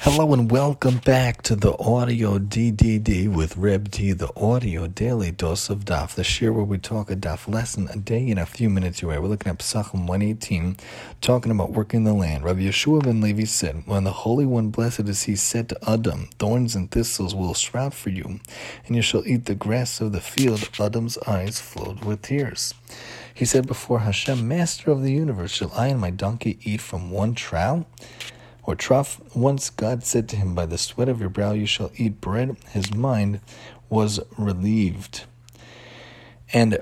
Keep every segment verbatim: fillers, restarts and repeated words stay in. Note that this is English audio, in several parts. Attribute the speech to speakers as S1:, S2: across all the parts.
S1: Hello and welcome back to the Audio D D D with Reb T, the Audio Daily Dose of Daf, the shir where we talk a Daf lesson a day in a few minutes away. We're looking at Pesachim one eighteen, talking about working the land. Rabbi Yeshua ben Levi said, when the Holy One, blessed is he, said to Adam, thorns and thistles will sprout for you, and you shall eat the grass of the field, Adam's eyes flowed with tears. He said before Hashem, Master of the universe, shall I and my donkey eat from one trough? Or trough? Once God said to him, by the sweat of your brow you shall eat bread. His mind was relieved. And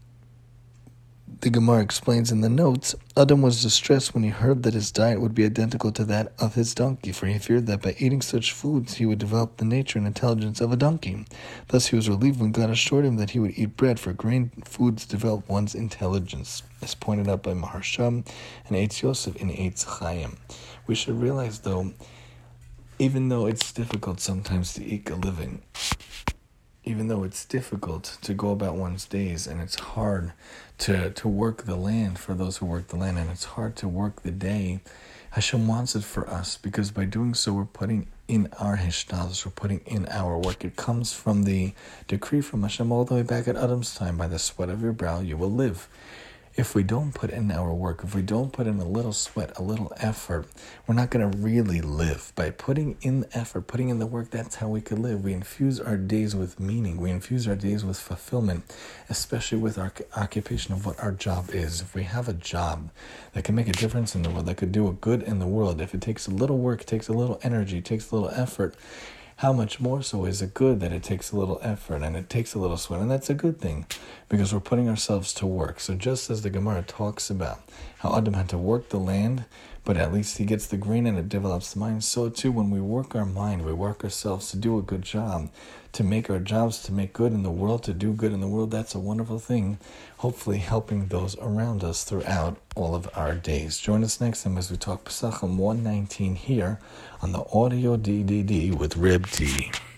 S1: the Gemara explains in the notes, Adam was distressed when he heard that his diet would be identical to that of his donkey, for he feared that by eating such foods he would develop the nature and intelligence of a donkey. Thus he was relieved when God assured him that he would eat bread, for grain foods develop one's intelligence, as pointed out by Maharsham and Eitz Yosef in Eitz Chaim. We should realize, though, even though it's difficult sometimes to eke a living, even though it's difficult to go about one's days, and it's hard to, to work the land for those who work the land, and it's hard to work the day, Hashem wants it for us, because by doing so we're putting in our hishtadlus, we're putting in our work. It comes from the decree from Hashem all the way back at Adam's time, by the sweat of your brow you will live. If we don't put in our work, if we don't put in a little sweat, a little effort, we're not going to really live. By putting in the effort, putting in the work, that's how we could live. We infuse our days with meaning. We infuse our days with fulfillment, especially with our occupation of what our job is. If we have a job that can make a difference in the world, that could do a good in the world, if it takes a little work, takes a little energy, takes a little effort, how much more so is it good that it takes a little effort and it takes a little sweat? And that's a good thing, because we're putting ourselves to work. So just as the Gemara talks about how Adam had to work the land, but at least he gets the grain and it develops the mind, so too when we work our mind, we work ourselves to do a good job, to make our jobs, to make good in the world, to do good in the world. That's a wonderful thing, hopefully helping those around us throughout all of our days. Join us next time as we talk Pesachim one nineteen here on the Audio D D D with Reb T.